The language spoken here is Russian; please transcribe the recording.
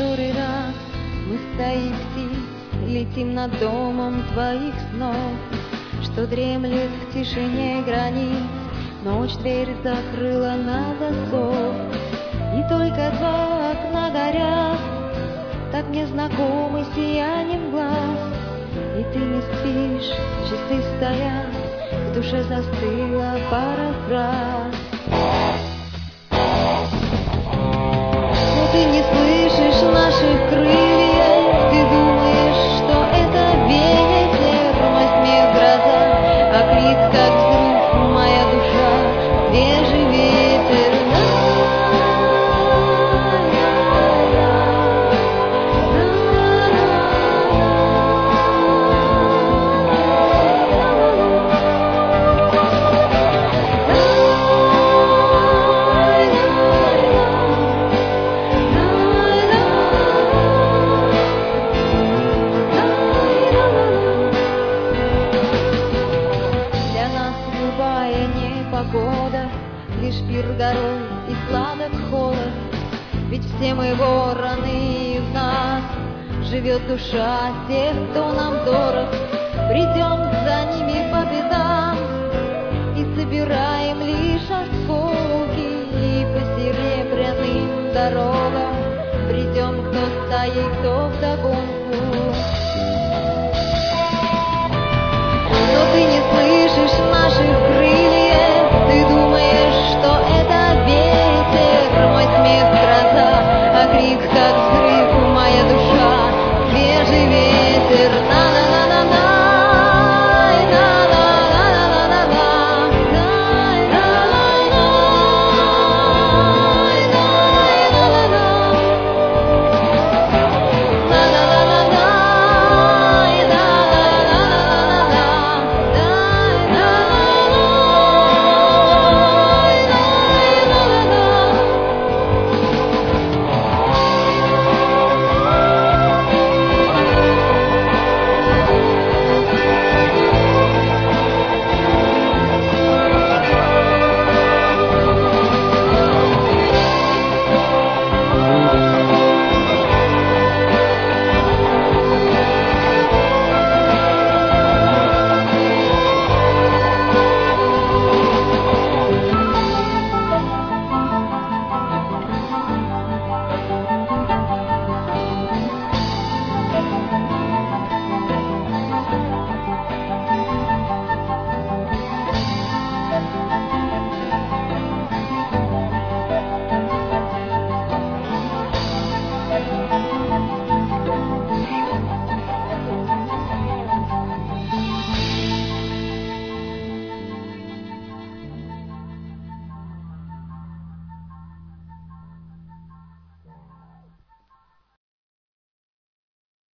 который раз мы стоим птиц, летим над домом твоих снов, что дремлет в тишине границ. Ночь дверь закрыла на засов, и только два окна горят, так мне знакомы сиянием глаз. И ты не спишь, часы стоят, в душе застыла пара фраз. Но ты не слышишь наших крыльев, ты думаешь, что это ветер, мой смех гроза, а крик как взрыв, моя душа, свежий ветер. Погода, лишь пир горой и сладок холод, ведь все мы вороны, и в нас живет душа тех, кто нам дорог. Придем за ними по пятам и собираем лишь осколки, и по серебряным дорогам придем, кто стаей, кто вдогонку.